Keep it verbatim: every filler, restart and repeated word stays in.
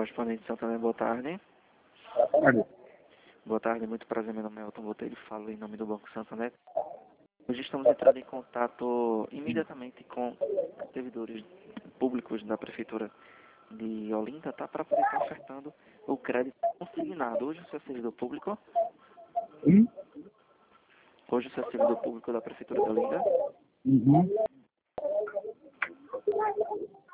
Correspondente Santander, boa tarde. Boa tarde. Boa tarde, muito prazer, meu nome é Elton Botelho, falo em nome do Banco Santander. Hoje estamos entrando em contato imediatamente com servidores públicos da Prefeitura de Olinda, tá? Para poder estar ofertando o crédito consignado. Hoje o senhor é servidor público? Hum? Hoje o senhor é servidor público da Prefeitura de Olinda? Uhum.